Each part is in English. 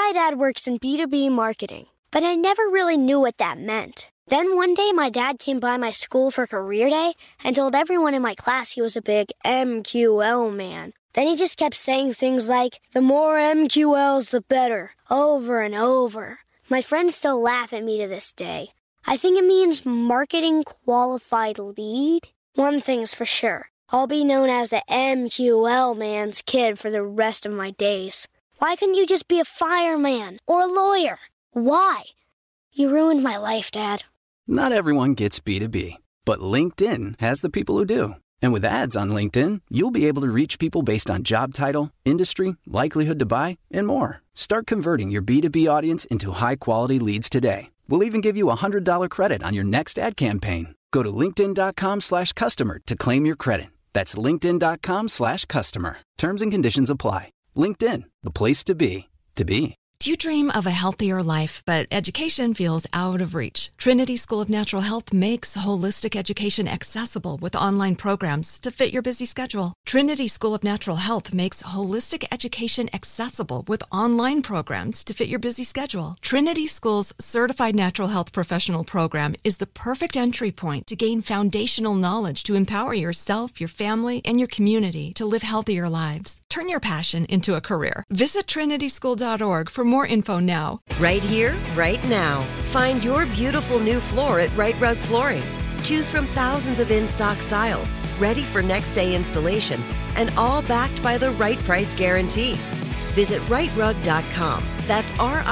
My dad works in B2B marketing, but I never really knew what that meant. Then one day my dad came by my school for career day and told everyone in my class he was a big MQL man. Then he just kept saying things like, the more MQLs, the better, over and over. My friends still laugh at me to this day. I think it means marketing qualified lead. One thing's for sure. I'll be known as the MQL man's kid for the rest of my days. Why couldn't you just be a fireman or a lawyer? Why? You ruined my life, Dad. Not everyone gets B2B, but LinkedIn has the people who do. And with ads on LinkedIn, you'll be able to reach people based on job title, industry, likelihood to buy, and more. Start converting your B2B audience into high-quality leads today. We'll even give you a $100 credit on your next ad campaign. Go to linkedin.com/customer to claim your credit. That's linkedin.com/customer. Terms and conditions apply. LinkedIn, the place to be, to be. Do you dream of a healthier life, but education feels out of reach? Trinity School of Natural Health makes holistic education accessible with online programs to fit your busy schedule. Trinity School of Natural Health makes holistic education accessible with online programs to fit your busy schedule. Trinity School's Certified Natural Health Professional Program is the perfect entry point to gain foundational knowledge to empower yourself, your family, and your community to live healthier lives. Turn your passion into a career. Visit trinityschool.org for more info now. Right here, right now. Find your beautiful new floor at Right Rug Flooring. Choose from thousands of in-stock styles, ready for next day installation, and all backed by the right price guarantee. Visit rightrug.com. That's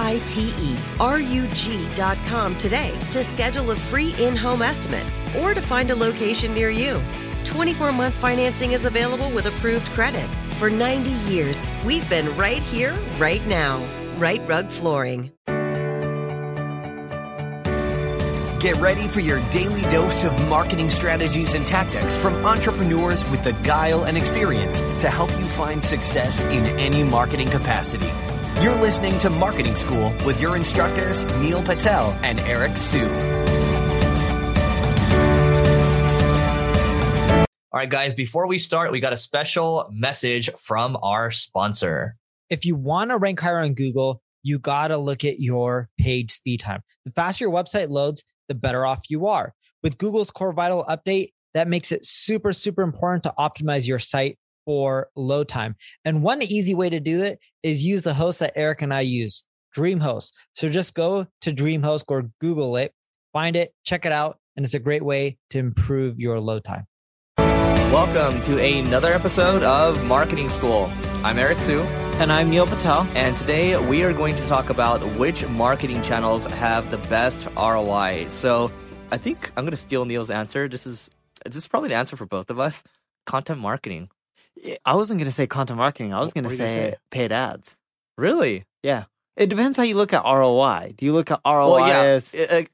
RITERUG.com today to schedule a free in-home estimate or to find a location near you. 24-month financing is available with approved credit. For 90 years, we've been right here, right now. Right Rug Flooring. Get ready for your daily dose of marketing strategies and tactics from entrepreneurs with the guile and experience to help you find success in any marketing capacity. You're listening to Marketing School with your instructors, Neil Patel and Eric Siu. All right, guys, before we start, we got a special message from our sponsor. If you want to rank higher on Google, you got to look at your page speed time. The faster your website loads, the better off you are. With Google's Core Vital update, that makes it super, super important to optimize your site for load time. And one easy way to do it is use the host that Eric and I use, DreamHost. So just go to DreamHost or Google it, find it, check it out, and it's a great way to improve your load time. Welcome to another episode of Marketing School. I'm Eric Siu. And I'm Neil Patel. And today we are going to talk about which marketing channels have the best ROI. So I think I'm going to steal Neil's answer. This is probably the answer for both of us. Content marketing. I wasn't going to say content marketing. I was going to say paid ads. Really? Yeah. It depends how you look at ROI. Do you look at ROI as...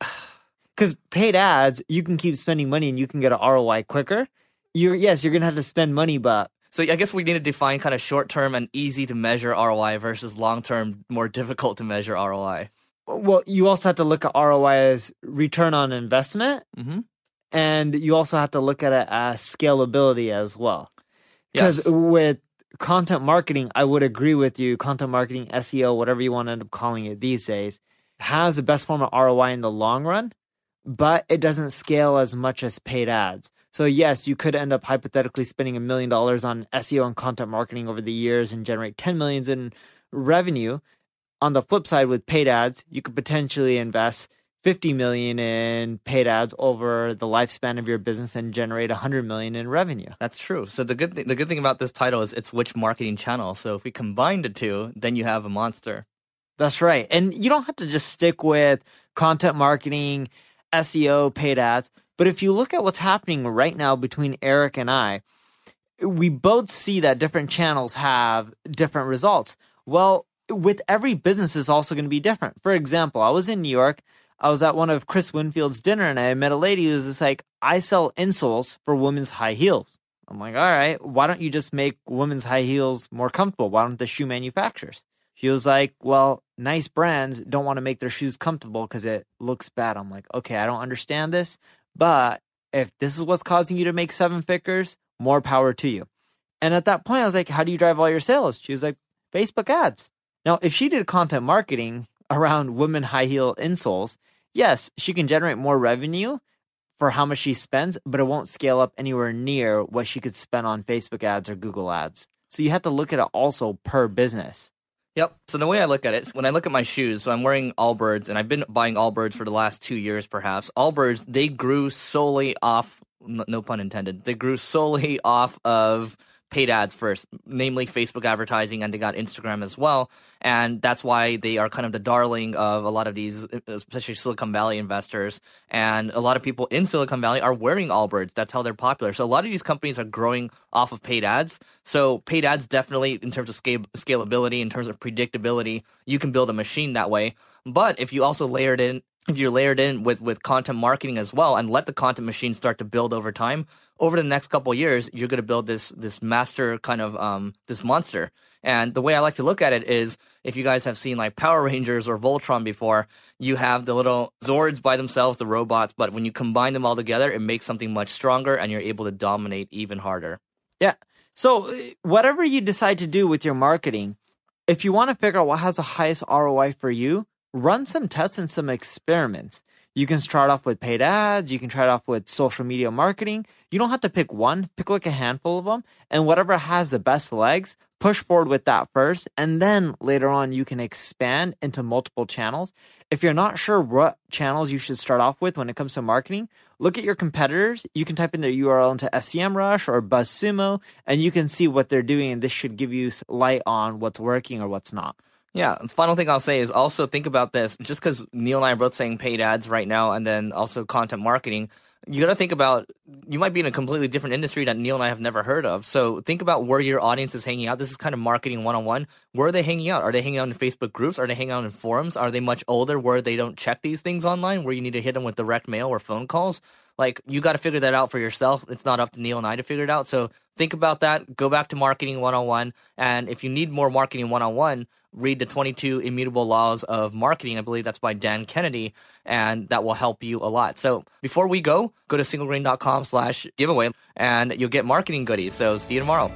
Because paid ads, you can keep spending money and you can get an ROI quicker. You're going to have to spend money, but... So I guess we need to define kind of short-term and easy to measure ROI versus long-term, more difficult to measure ROI. Well, you also have to look at ROI as return on investment. Mm-hmm. And you also have to look at it as scalability as well. Because with content marketing, I would agree with you. Content marketing, SEO, whatever you want to end up calling it these days, has the best form of ROI in the long run, but it doesn't scale as much as paid ads. So yes, you could end up hypothetically spending $1 million on SEO and content marketing over the years and generate 10 millions in revenue. On the flip side, with paid ads, you could potentially invest 50 million in paid ads over the lifespan of your business and generate 100 million in revenue. That's true. So the good thing about this title is it's which marketing channel. So if we combine the two, then you have a monster. That's right. And you don't have to just stick with content marketing, SEO, paid ads. But if you look at what's happening right now between Eric and I, we both see that different channels have different results. Well, with every business is also going to be different. For example, I was in New York. I was at one of Chris Winfield's dinner and I met a lady who was just like, I sell insoles for women's high heels. I'm like, all right, why don't you just make women's high heels more comfortable? Why don't the shoe manufacturers? She was like, well, nice brands don't want to make their shoes comfortable because it looks bad. I'm like, okay, I don't understand this. But if this is what's causing you to make seven figures, more power to you. And at that point, I was like, how do you drive all your sales? She was like, Facebook ads. Now, if she did content marketing around women high heel insoles, yes, she can generate more revenue for how much she spends, but it won't scale up anywhere near what she could spend on Facebook ads or Google ads. So you have to look at it also per business. Yep. So the way I look at it, when I look at my shoes, so I'm wearing Allbirds, and I've been buying Allbirds for the last 2 years, perhaps. Allbirds, they grew solely off, no pun intended, they grew solely off of paid ads first, namely Facebook advertising, and they got Instagram as well. And that's why they are kind of the darling of a lot of these, especially Silicon Valley investors. And a lot of people in Silicon Valley are wearing Allbirds. That's how they're popular. So a lot of these companies are growing off of paid ads. So paid ads definitely, in terms of scalability, in terms of predictability, you can build a machine that way. But if you also layered in with content marketing as well, and let the content machine start to build over time, over the next couple of years, you're going to build this master kind of this monster. And the way I like to look at it is, if you guys have seen like Power Rangers or Voltron before, you have the little Zords by themselves, the robots, but when you combine them all together, it makes something much stronger, and you're able to dominate even harder. Yeah. So whatever you decide to do with your marketing, if you want to figure out what has the highest ROI for you, run some tests and some experiments. You can start off with paid ads. You can try it off with social media marketing. You don't have to pick one. Pick like a handful of them. And whatever has the best legs, push forward with that first. And then later on, you can expand into multiple channels. If you're not sure what channels you should start off with when it comes to marketing, look at your competitors. You can type in their URL into SEMrush or BuzzSumo, and you can see what they're doing. And this should give you light on what's working or what's not. Yeah, the final thing I'll say is also think about this. Just because Neil and I are both saying paid ads right now, and then also content marketing, you got to think about, you might be in a completely different industry that Neil and I have never heard of. So think about where your audience is hanging out. This is kind of marketing 101. Where are they hanging out? Are they hanging out in Facebook groups? Are they hanging out in forums? Are they much older where they don't check these things online, where you need to hit them with direct mail or phone calls? Like, you got to figure that out for yourself. It's not up to Neil and I to figure it out. So think about that. Go back to Marketing 101. And if you need more Marketing 101, read the 22 Immutable Laws of Marketing. I believe that's by Dan Kennedy, and that will help you a lot. So before we go to singlegrain.com/giveaway, and you'll get marketing goodies. So see you tomorrow.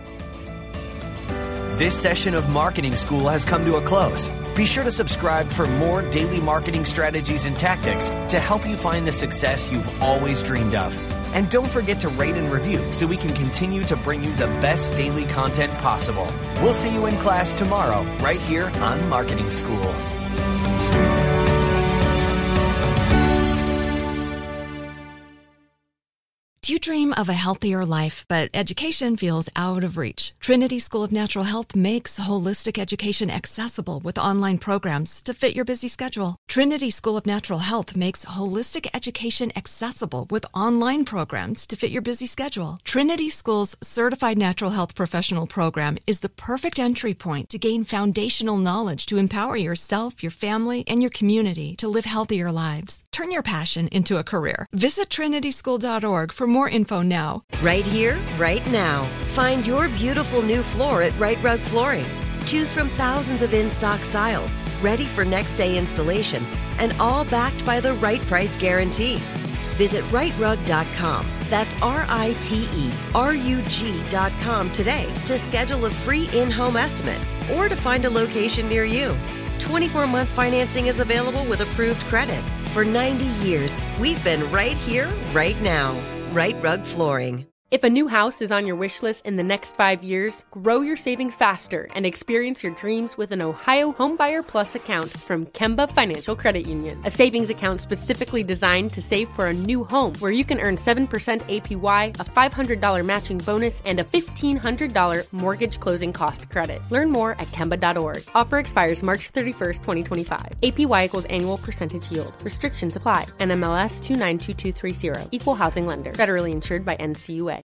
This session of Marketing School has come to a close. Be sure to subscribe for more daily marketing strategies and tactics to help you find the success you've always dreamed of. And don't forget to rate and review so we can continue to bring you the best daily content possible. We'll see you in class tomorrow, right here on Marketing School. Do you dream of a healthier life, but education feels out of reach? Trinity School of Natural Health makes holistic education accessible with online programs to fit your busy schedule. Trinity School of Natural Health makes holistic education accessible with online programs to fit your busy schedule. Trinity School's Certified Natural Health Professional Program is the perfect entry point to gain foundational knowledge to empower yourself, your family, and your community to live healthier lives. Turn your passion into a career. Visit trinityschool.org for more info now. Right here, right now. Find your beautiful new floor at Right Rug Flooring. Choose from thousands of in-stock styles, ready for next day installation, and all backed by the right price guarantee. Visit rightrug.com. That's RITERUG.com today to schedule a free in-home estimate or to find a location near you. 24-month financing is available with approved credit. For 90 years, we've been right here, right now. Right Rug Flooring. If a new house is on your wish list in the next 5 years, grow your savings faster and experience your dreams with an Ohio Homebuyer Plus account from Kemba Financial Credit Union. A savings account specifically designed to save for a new home, where you can earn 7% APY, a $500 matching bonus, and a $1,500 mortgage closing cost credit. Learn more at Kemba.org. Offer expires March 31st, 2025. APY equals annual percentage yield. Restrictions apply. NMLS 292230. Equal housing lender. Federally insured by NCUA.